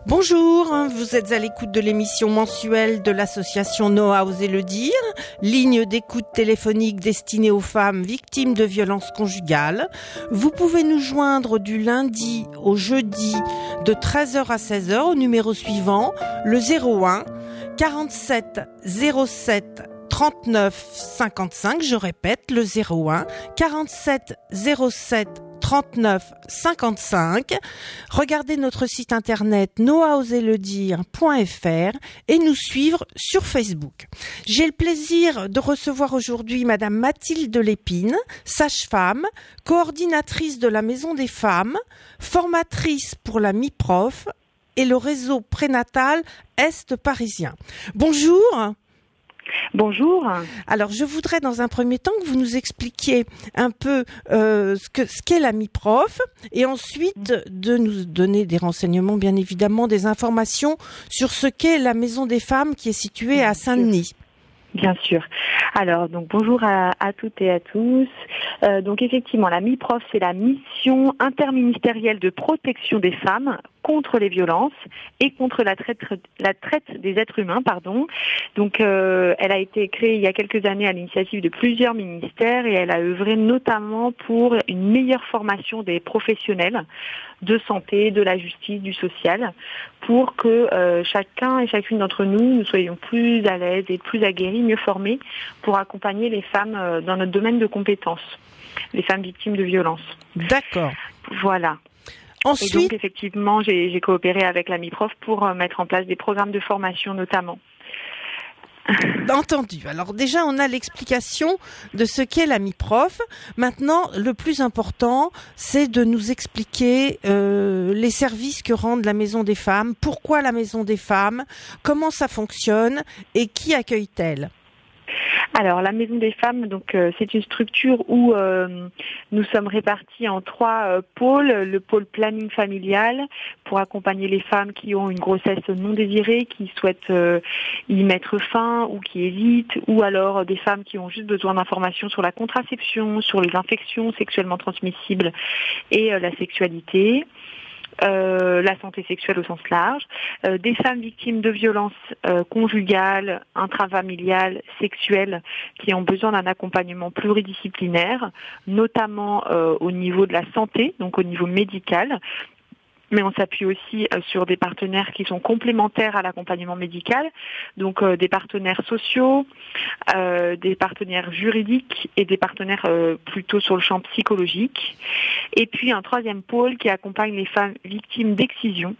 Bonjour, vous êtes à l'écoute de l'émission mensuelle de l'association Noah Osez le dire, ligne d'écoute téléphonique destinée aux femmes victimes de violences conjugales. Vous pouvez nous joindre du lundi au jeudi de 13h à 16h au numéro suivant, le 01 47 07 39 55, je répète, le 01 47 07 39 55. Regardez notre site internet noahosezledire.fr et nous suivre sur Facebook. J'ai le plaisir de recevoir aujourd'hui Madame Mathilde Lépine, sage-femme, coordinatrice de la Maison des Femmes, formatrice pour la MIPROF et le réseau prénatal Est parisien. Bonjour. Bonjour. Alors, je voudrais dans un premier temps que vous nous expliquiez un peu ce qu'est la MIPROF et ensuite de nous donner des renseignements, bien évidemment, des informations sur ce qu'est la Maison des Femmes qui est située à Saint-Denis. Bien sûr. Alors, donc bonjour à toutes et à tous. Donc effectivement, la MIPROF, c'est la mission interministérielle de protection des femmes contre les violences et contre la traite des êtres humains, Donc, elle a été créée il y a quelques années à l'initiative de plusieurs ministères et elle a œuvré notamment pour une meilleure formation des professionnels de santé, de la justice, du social, pour que chacun et chacune d'entre nous soyons plus à l'aise et plus aguerris, mieux formés pour accompagner les femmes dans notre domaine de compétences, les femmes victimes de violences. D'accord. Voilà. Ensuite, et donc, effectivement, j'ai coopéré avec la MIPROF pour mettre en place des programmes de formation notamment. Entendu. Alors déjà, on a l'explication de ce qu'est la MIPROF. Maintenant, le plus important, c'est de nous expliquer les services que rend la Maison des Femmes, pourquoi la Maison des Femmes, comment ça fonctionne et qui accueille-t-elle ? Alors, la Maison des Femmes, donc c'est une structure où nous sommes répartis en 3 pôles. Le pôle planning familial pour accompagner les femmes qui ont une grossesse non désirée, qui souhaitent y mettre fin ou qui hésitent, ou alors des femmes qui ont juste besoin d'informations sur la contraception, sur les infections sexuellement transmissibles et la sexualité. La santé sexuelle au sens large, des femmes victimes de violences conjugales, intrafamiliales, sexuelles, qui ont besoin d'un accompagnement pluridisciplinaire, notamment au niveau de la santé, donc au niveau médical. Mais on s'appuie aussi sur des partenaires qui sont complémentaires à l'accompagnement médical, donc des partenaires sociaux, des partenaires juridiques et des partenaires plutôt sur le champ psychologique. Et puis un 3e pôle qui accompagne les femmes victimes d'excision,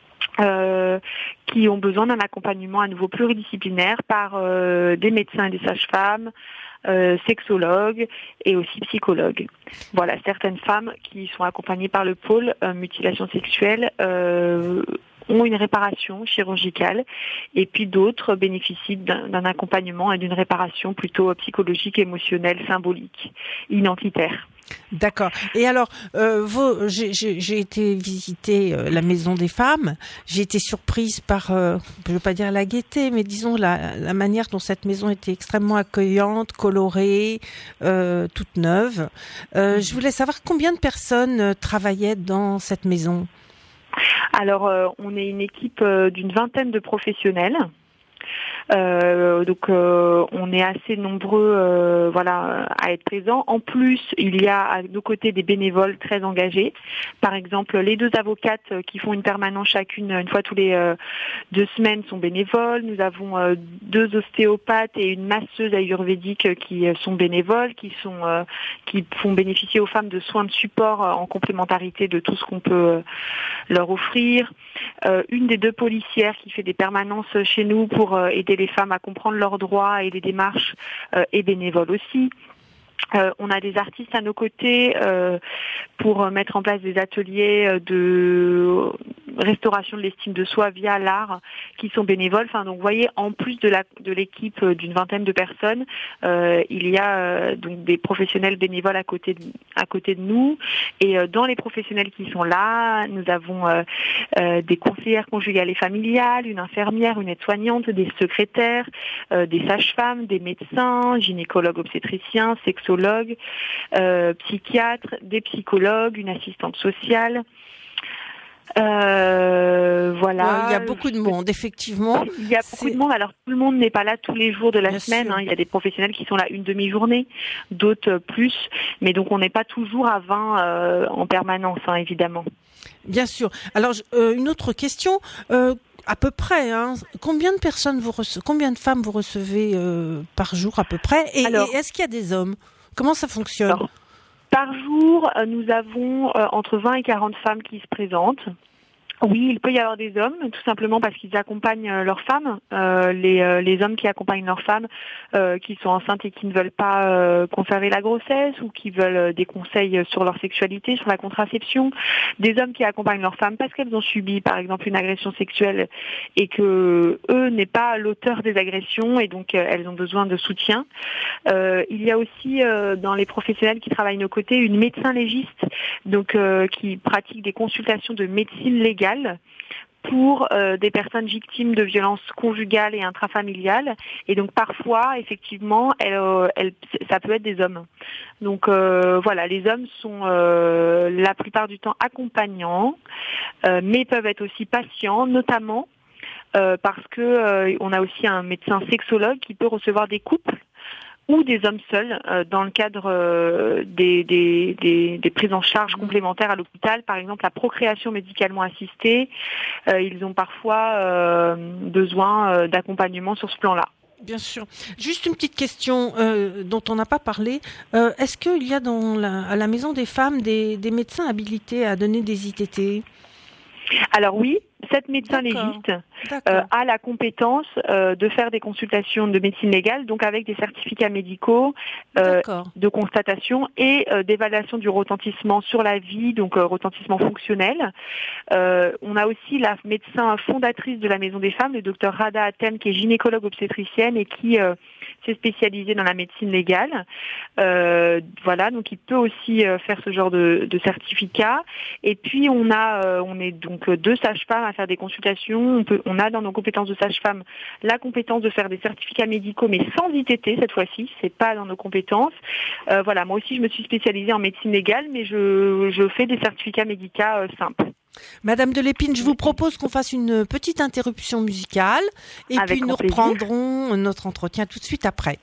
qui ont besoin d'un accompagnement à nouveau pluridisciplinaire par des médecins et des sages-femmes, sexologues et aussi psychologues. Voilà, certaines femmes qui sont accompagnées par le pôle mutilation sexuelle ont une réparation chirurgicale et puis d'autres bénéficient d'un accompagnement et d'une réparation plutôt psychologique, émotionnelle, symbolique, identitaire. D'accord. Et alors, j'ai été visiter la Maison des Femmes. J'ai été surprise par, je ne veux pas dire la gaieté, mais disons la manière dont cette maison était extrêmement accueillante, colorée, toute neuve. Je voulais savoir combien de personnes travaillaient dans cette maison. Alors, on est une équipe d'une 20aine de professionnels. Donc on est assez nombreux à être présents. En plus, il y a à nos côtés des bénévoles très engagés. Par exemple, les 2 avocates qui font une permanence chacune une fois tous les 2 semaines sont bénévoles. Nous avons 2 ostéopathes et une masseuse ayurvédique qui sont bénévoles, qui font bénéficier aux femmes de soins de support en complémentarité de tout ce qu'on peut leur offrir. Une des 2 policières qui fait des permanences chez nous pour aider les femmes à comprendre leurs droits et les démarches est bénévole aussi. On a des artistes à nos côtés pour mettre en place des ateliers de restauration de l'estime de soi via l'art qui sont bénévoles. Enfin, donc, vous voyez, en plus de l'équipe d'une 20aine de personnes, il y a donc des professionnels bénévoles à côté de nous. Et dans les professionnels qui sont là, nous avons des conseillères conjugales et familiales, une infirmière, une aide-soignante, des secrétaires, des sages-femmes, des médecins, gynécologues obstétriciens, sexologues, psychiatres, des psychologues, une assistante sociale. Voilà. Il y a beaucoup de monde, effectivement. Il y a beaucoup de monde. Alors, tout le monde n'est pas là tous les jours de la Bien semaine. sûr. Il y a des professionnels qui sont là une demi-journée, d'autres plus. Mais donc, on n'est pas toujours à 20 en permanence, évidemment. Bien sûr. Alors, une autre question. À peu près, combien de femmes vous recevez par jour à peu près et est-ce qu'il y a des hommes? Comment ça fonctionne? Alors, par jour, nous avons entre 20 et 40 femmes qui se présentent. Oui, il peut y avoir des hommes, tout simplement parce qu'ils accompagnent leurs femmes. Les hommes qui accompagnent leurs femmes qui sont enceintes et qui ne veulent pas conserver la grossesse ou qui veulent des conseils sur leur sexualité, sur la contraception. Des hommes qui accompagnent leurs femmes parce qu'elles ont subi, par exemple, une agression sexuelle et que eux n'est pas l'auteur des agressions et donc elles ont besoin de soutien. Il y a aussi dans les professionnels qui travaillent nos côtés une médecin légiste, donc qui pratique des consultations de médecine légale pour des personnes victimes de violences conjugales et intrafamiliales. Et donc parfois, effectivement, ça peut être des hommes. Donc voilà, les hommes sont la plupart du temps accompagnants, mais peuvent être aussi patients, notamment parce que on a aussi un médecin sexologue qui peut recevoir des couples ou des hommes seuls dans le cadre des prises en charge complémentaires à l'hôpital, par exemple la procréation médicalement assistée. Ils ont parfois besoin d'accompagnement sur ce plan-là. Bien sûr. Juste une petite question dont on n'a pas parlé. Est-ce qu'il y a à la Maison des femmes des médecins habilités à donner des ITT? Alors oui, cette médecin légiste a la compétence de faire des consultations de médecine légale, donc avec des certificats médicaux de constatation et d'évaluation du retentissement sur la vie, donc retentissement fonctionnel. On a aussi la médecin fondatrice de la Maison des Femmes, le docteur Rada Atem, qui est gynécologue obstétricienne et qui s'est spécialisée dans la médecine légale. Voilà, donc il peut aussi faire ce genre de certificat. Et puis on est donc 2 sages-femmes à faire des consultations. On a dans nos compétences de sage-femme la compétence de faire des certificats médicaux, mais sans ITT cette fois-ci, c'est pas dans nos compétences. Voilà, moi aussi je me suis spécialisée en médecine légale, mais je fais des certificats médicaux simples. Madame Delépine, je vous propose qu'on fasse une petite interruption musicale et puis nous reprendrons notre entretien tout de suite après.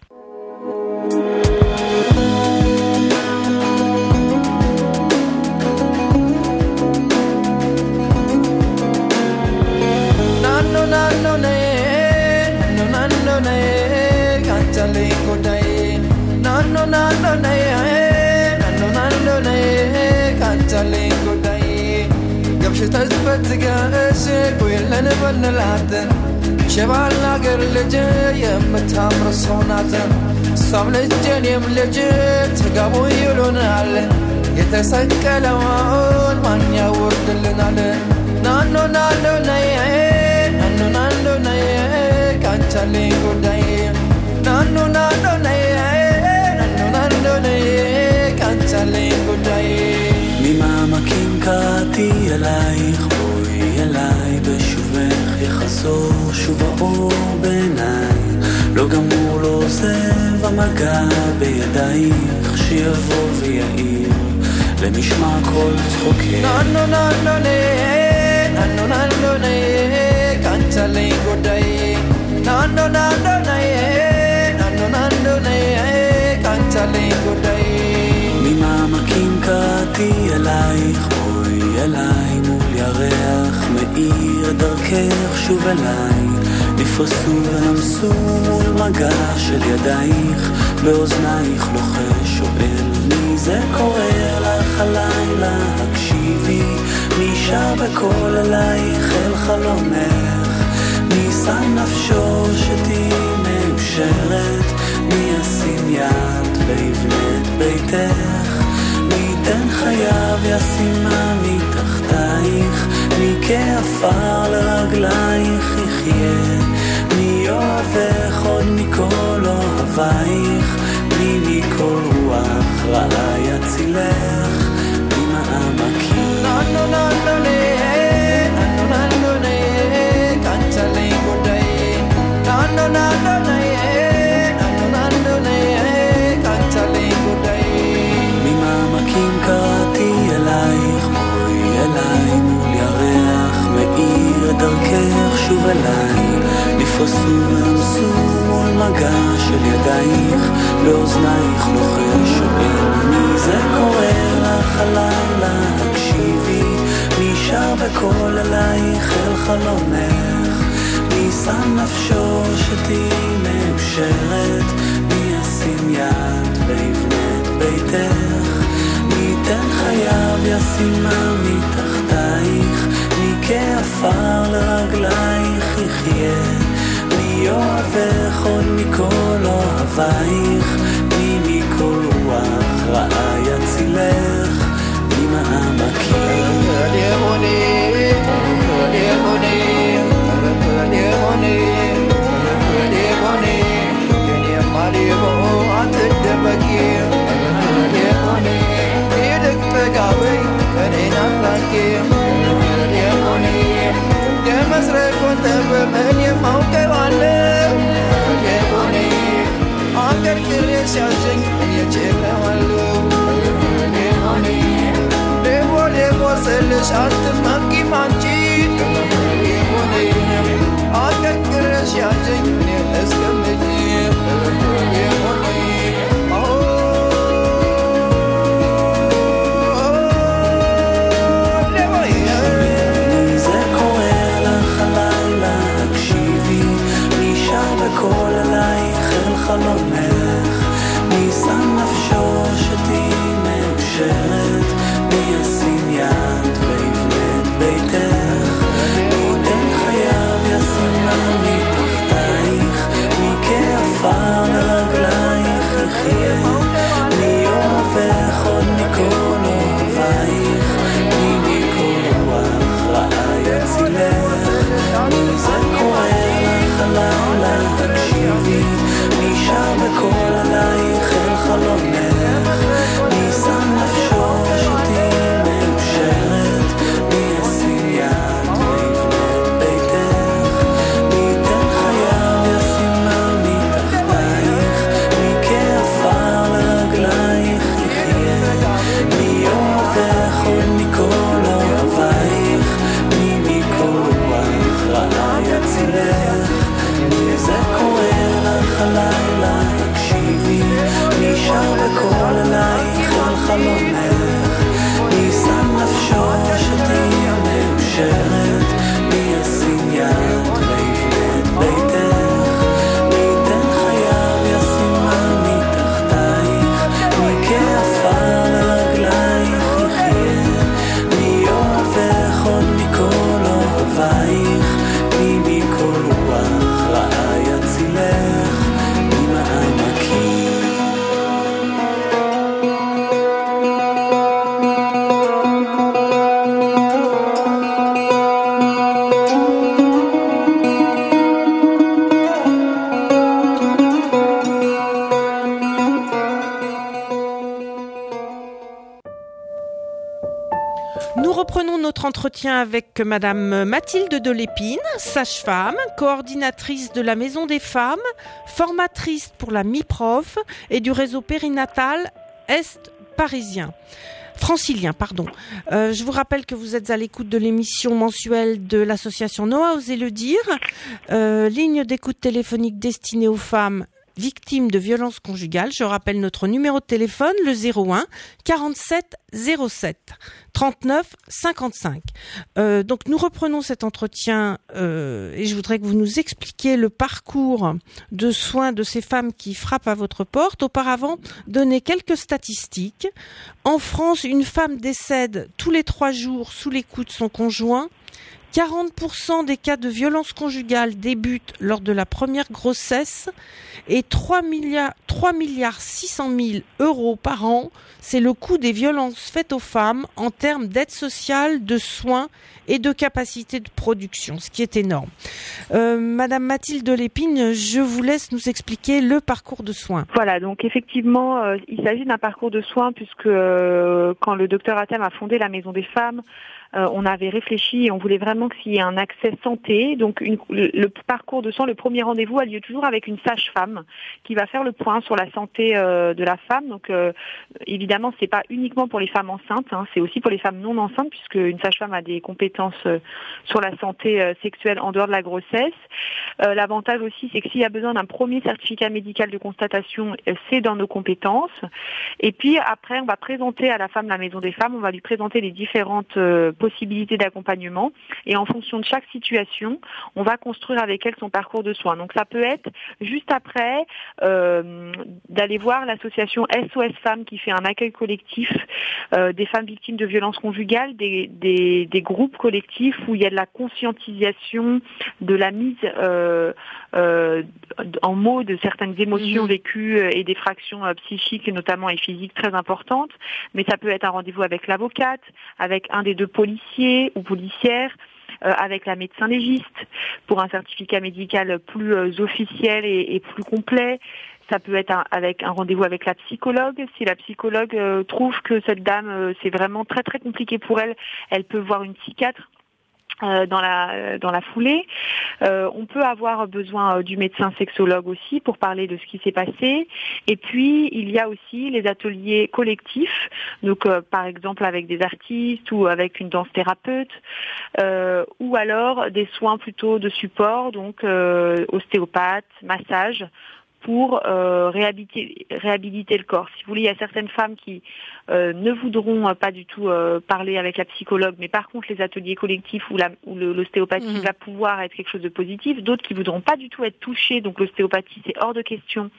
شبعنا قر لجي يمتامر صوناتن صام لجين يم لجي تقابو يلونال يتسكلون من يورد لنا نانو نانو ناي نانو نانو ناي كان تالي قداي نانو نانو ناي نانو نانو ناي كان تالي قداي مما كاتي אלייך בואי אליי בשובך יחזור שוב האור בעיניי לא גמור לא עוזב המגע בידייך שיבוא ויעיר למשמע כל צחוקך ננו ננו ננו ננו ננו קנצה לי גודאי ננו ננו ננו ננו ננו קנצה לי גודאי ממעמקים קראתי אלייך בואי אליי מול ירח מאיר דרכך שוב אליי נפרסו ונמסו מול מגע של ידייך באוזנייך לוחש שואל מי זה קורא לך הלילה הקשיבי מי שר בקול אלייך אל חלומך מי שם נפשו שתהי מאושרת מי ישים יד ויבנה את ביתך מי ייתן חייו ישימה מתחתייך מי כעפר לרגלייך יחיה מי אוהבך עוד מכל אוהבייך מי מכל רוח רעה יצילך ממעמקים ננו ננו ננו ננו ננו קנצה לי גודאי ננו ננו ננו ננו ננו קנצה לי גודאי ממעמקים קראתי אלייך בואי אליי מול ירח אליי, נפרסו ונמסו מול מגע של ידייך, לאוזנייך לוחש שואל מי זה קורא לך הלילה, הקשיבי, מי שר בקול אלייך אל חלונך, מי שם נפשו שתהי מאושרת, מי ישים יד ויבנה את ביתך, מי ייתן חייו ישימה מתחתייך, מי כעפר לרגלייך יחיה, מי אוהבך עוד מכל אוהבייך, מי מכל רוח רעה יצילך, מי מעמקים חלונך, מי שם נפשו שתהי מאושרת, מי ישים יד ויבנה את ביתך, מי ייתן חייו ישימה מתחתייך, מי כעפר לרגלייך יחיה, מי אוהבך עוד מכל אוהבייך, מי מכל רוח רעה יצילך, מי זה קורא לך הלילה, תקשיבי, שר בקול עלייך אל חלונך, מי שם נפשו שתהי מאושרת, מי ישים יד ויבנה את ביתך, מי ייתן חייו ישימה מתחתייך, מי כעפר לרגלייך יחיה, מי אוהבך עוד מכל אוהבייך, מי מכל רוח רעה יצילך, מי זה קורא לך הלילה, תקשיבי, מי שר בקול אלייך על חלונך, מי שם נפשו שתהי מאושרת, מי ישים יד ויבנה את ביתך, מי ייתן חייו ישימה מתחתייך, מי כעפר לרגלייך יחיה, מי אוהבך עוד מכל אוהבייך, מי מכל רוח רעה יצילך, מי מעמקים. Nous reprenons notre entretien avec Madame Mathilde de Lépine, sage-femme, coordinatrice de la Maison des Femmes, formatrice pour la MIPROF et du réseau périnatal Est parisien. Francilien, pardon. Je vous rappelle que vous êtes à l'écoute de l'émission mensuelle de l'association Noah Osez le dire, ligne d'écoute téléphonique destinée aux femmes victimes de violences conjugales. Je rappelle notre numéro de téléphone, le 01 47 07 39 55. Donc nous reprenons cet entretien et je voudrais que vous nous expliquiez le parcours de soins de ces femmes qui frappent à votre porte. Auparavant, donnez quelques statistiques. En France, une femme décède tous les 3 jours sous les coups de son conjoint. 40% des cas de violence conjugale débutent lors de la première grossesse et 3 milliards 600 000 euros par an, c'est le coût des violences faites aux femmes en termes d'aide sociale, de soins et de capacité de production, ce qui est énorme. Madame Mathilde de Lépine, je vous laisse nous expliquer le parcours de soins. Voilà, donc effectivement, il s'agit d'un parcours de soins puisque quand le docteur Hatem a fondé la Maison des Femmes, on avait réfléchi et on voulait vraiment vraiment qu'il y ait un accès santé. Donc le parcours de soins, le premier rendez-vous a lieu toujours avec une sage-femme qui va faire le point sur la santé de la femme. Donc évidemment, c'est pas uniquement pour les femmes enceintes, c'est aussi pour les femmes non enceintes, puisque une sage-femme a des compétences sur la santé sexuelle en dehors de la grossesse. L'avantage aussi, c'est que s'il y a besoin d'un premier certificat médical de constatation, c'est dans nos compétences. Et puis après, on va présenter à la femme la maison des femmes, on va lui présenter les différentes possibilités d'accompagnement. Et en fonction de chaque situation, on va construire avec elle son parcours de soins. Donc ça peut être juste après d'aller voir l'association SOS Femmes qui fait un accueil collectif des femmes victimes de violences conjugales, des groupes collectifs où il y a de la conscientisation, de la mise en mots de certaines émotions vécues et des fractions psychiques notamment et physiques très importantes. Mais ça peut être un rendez-vous avec l'avocate, avec un des deux policiers ou policières, avec la médecin légiste pour un certificat médical plus officiel et plus complet. Ça peut être avec un rendez-vous avec la psychologue. Si la psychologue trouve que cette dame, c'est vraiment très très compliqué pour elle, elle peut voir une psychiatre dans la foulée. On peut avoir besoin du médecin sexologue aussi pour parler de ce qui s'est passé. Et puis, il y a aussi les ateliers collectifs, donc par exemple avec des artistes ou avec une danse thérapeute, ou alors des soins plutôt de support, donc ostéopathe, massage, pour réhabiliter le corps. Si vous voulez, il y a certaines femmes qui ne voudront pas du tout parler avec la psychologue, mais par contre les ateliers collectifs où l'ostéopathie va pouvoir être quelque chose de positif, d'autres qui voudront pas du tout être touchées, donc l'ostéopathie c'est hors de question.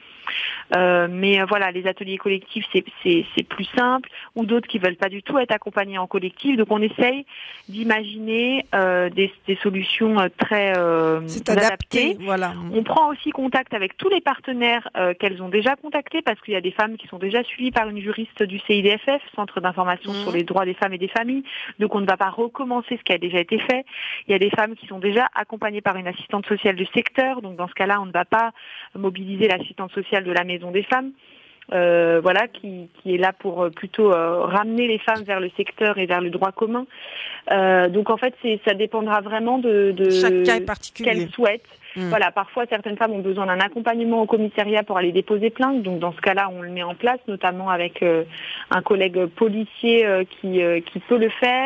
Mais voilà, les ateliers collectifs c'est plus simple, ou d'autres qui veulent pas du tout être accompagnés en collectif. Donc on essaye d'imaginer des solutions très adaptées. Voilà. On prend aussi contact avec tous les partenaires qu'elles ont déjà contactés, parce qu'il y a des femmes qui sont déjà suivies par une juriste du CIDFF, Centre d'information sur les droits des femmes et des familles. Donc on ne va pas recommencer ce qui a déjà été fait. Il y a des femmes qui sont déjà accompagnées par une assistante sociale du secteur. Donc dans ce cas-là, on ne va pas mobiliser l'assistante sociale de la maison des femmes. Voilà, qui est là pour plutôt ramener les femmes vers le secteur et vers le droit commun. Donc en fait, ça dépendra vraiment de chaque cas est particulier qu'elles souhaitent. Voilà, parfois certaines femmes ont besoin d'un accompagnement au commissariat pour aller déposer plainte. Donc dans ce cas-là, on le met en place, notamment avec un collègue policier qui peut le faire.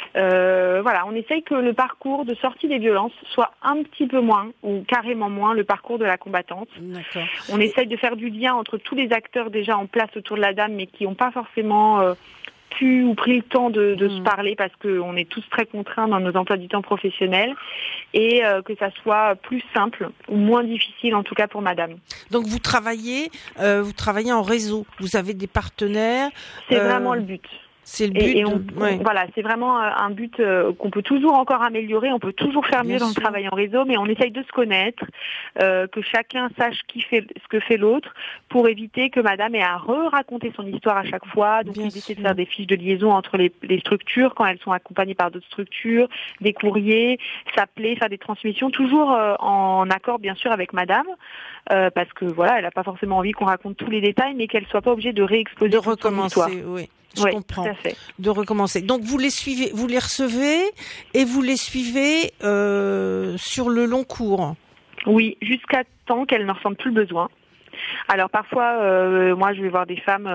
Voilà, on essaye que le parcours de sortie des violences soit un petit peu moins ou carrément moins le parcours de la combattante. D'accord. On essaye de faire du lien entre tous les acteurs déjà en place autour de la dame, mais qui n'ont pas forcément pu ou pris le temps de se parler, parce qu'on est tous très contraints dans nos emplois du temps professionnels, et que ça soit plus simple ou moins difficile en tout cas pour madame. Donc vous travaillez en réseau, vous avez des partenaires. C'est vraiment le but. C'est le but. Voilà, c'est vraiment un but qu'on peut toujours encore améliorer. On peut toujours faire mieux dans le travail en réseau, mais on essaye de se connaître, que chacun sache ce que fait l'autre, pour éviter que madame ait à raconter son histoire à chaque fois. Donc éviter de faire des fiches de liaison entre les structures quand elles sont accompagnées par d'autres structures, des courriers, s'appeler, faire des transmissions, toujours en accord bien sûr avec madame, parce que voilà, elle n'a pas forcément envie qu'on raconte tous les détails, mais qu'elle soit pas obligée de réexposer toute son histoire. Oui. Je comprends. Tout à fait. De recommencer. Donc vous les suivez, vous les recevez et vous les suivez sur le long cours. Oui, jusqu'à temps qu'elles n'en ressentent plus le besoin. Alors parfois, moi je vais voir des femmes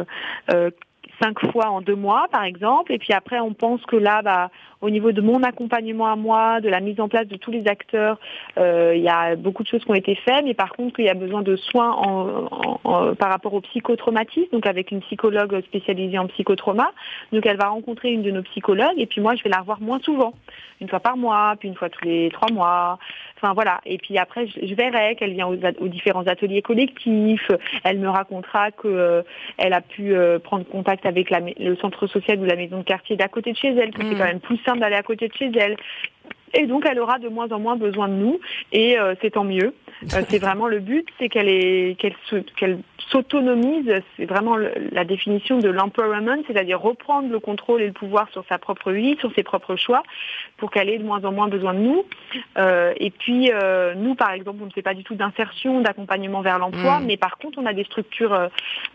5 fois en 2 mois par exemple, et puis après on pense que là, au niveau de mon accompagnement à moi, de la mise en place de tous les acteurs, il y a beaucoup de choses qui ont été faites, mais par contre qu'il y a besoin de soins par rapport au psychotraumatisme, donc avec une psychologue spécialisée en psychotrauma. Donc elle va rencontrer une de nos psychologues, et puis moi je vais la revoir moins souvent, 1 fois par mois, puis 1 fois tous les 3 mois. Enfin voilà, et puis après je verrai qu'elle vient aux différents ateliers collectifs, elle me racontera que elle a pu prendre contact avec le centre social ou la maison de quartier d'à côté de chez elle, que c'est quand même plus simple d'aller à côté de chez elle. Et donc elle aura de moins en moins besoin de nous, et c'est tant mieux. C'est vraiment le but, c'est qu'elle s'autonomise. C'est vraiment la définition de l'empowerment, c'est-à-dire reprendre le contrôle et le pouvoir sur sa propre vie, sur ses propres choix, pour qu'elle ait de moins en moins besoin de nous. Et puis, nous, par exemple, on ne fait pas du tout d'insertion, d'accompagnement vers l'emploi, mais par contre, on a des structures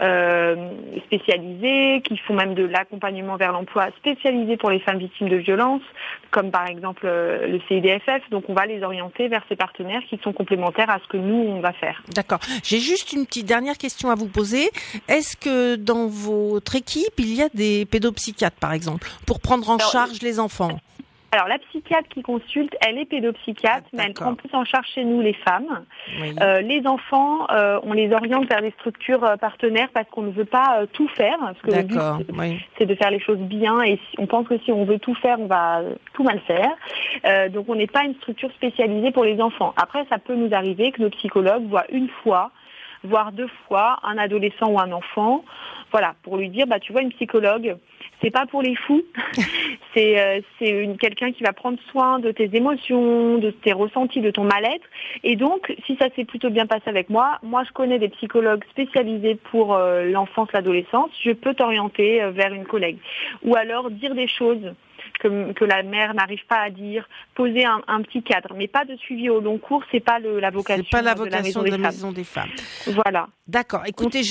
spécialisées qui font même de l'accompagnement vers l'emploi spécialisé pour les femmes victimes de violences, comme par exemple le CIDFF. Donc, on va les orienter vers ces partenaires qui sont complémentaires à ce que nous, on va faire. D'accord. J'ai juste une petite dernière question à vous poser. Est-ce que dans votre équipe, il y a des pédopsychiatres, par exemple, pour prendre en charge les enfants ? Alors, la psychiatre qui consulte, elle est pédopsychiatre, mais elle prend plus en charge chez nous les femmes. Oui. Les enfants, on les oriente vers des structures partenaires parce qu'on ne veut pas tout faire. Parce que le but, c'est de faire les choses bien. Et on pense que si on veut tout faire, on va tout mal faire. Donc, on n'est pas une structure spécialisée pour les enfants. Après, ça peut nous arriver que nos psychologues voient une fois, voire 2 fois, un adolescent ou un enfant. Voilà, pour lui dire, tu vois, une psychologue, c'est pas pour les fous. C'est quelqu'un qui va prendre soin de tes émotions, de tes ressentis, de ton mal-être. Et donc, si ça s'est plutôt bien passé avec moi, je connais des psychologues spécialisés pour l'enfance, l'adolescence. Je peux t'orienter vers une collègue. Ou alors dire des choses que la mère n'arrive pas à dire, poser un petit cadre, mais pas de suivi au long cours, c'est pas la vocation, c'est pas la vocation de la Maison des Femmes. Voilà. D'accord. Écoutez,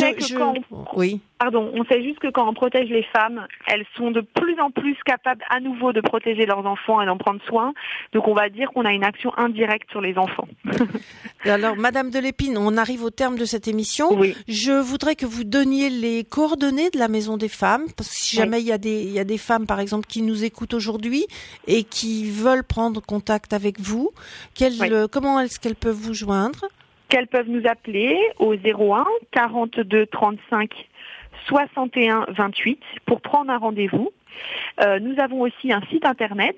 on sait juste que quand on protège les femmes, elles sont de plus en plus capables à nouveau de protéger leurs enfants et d'en prendre soin. Donc on va dire qu'on a une action indirecte sur les enfants. Alors, Madame Delépine, on arrive au terme de cette émission. Oui. Je voudrais que vous donniez les coordonnées de la Maison des Femmes, parce que si jamais il y a des femmes, par exemple, qui nous écoutent aujourd'hui et qui veulent prendre contact avec vous, comment est-ce qu'elles peuvent vous joindre ? Qu'elles peuvent nous appeler au 01 42 35 61 28 pour prendre un rendez-vous. Nous avons aussi un site internet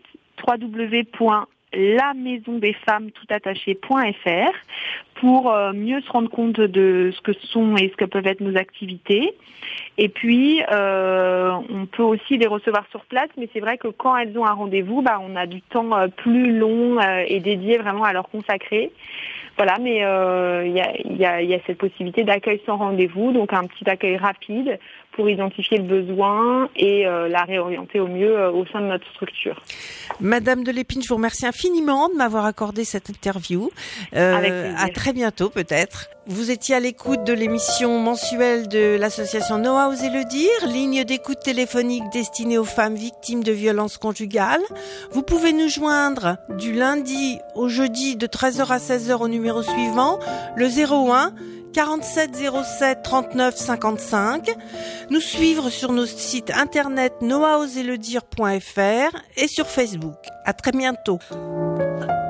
www.lamaisondesfemmes.fr pour mieux se rendre compte de ce que sont et ce que peuvent être nos activités. Et puis, on peut aussi les recevoir sur place, mais c'est vrai que quand elles ont un rendez-vous, on a du temps plus long et dédié vraiment à leur consacrer. Voilà, mais il y a cette possibilité d'accueil sans rendez-vous, donc un petit accueil rapide pour identifier le besoin et la réorienter au mieux au sein de notre structure. Madame Delépine, je vous remercie infiniment de m'avoir accordé cette interview. Avec plaisir. À très bientôt peut-être. Vous étiez à l'écoute de l'émission mensuelle de l'association Noah Osez le dire, ligne d'écoute téléphonique destinée aux femmes victimes de violences conjugales. Vous pouvez nous joindre du lundi au jeudi de 13h à 16h au numéro suivant, le 01 47 07 39 55. Nous suivre sur nos sites internet noahosezledire.fr et sur Facebook. À très bientôt.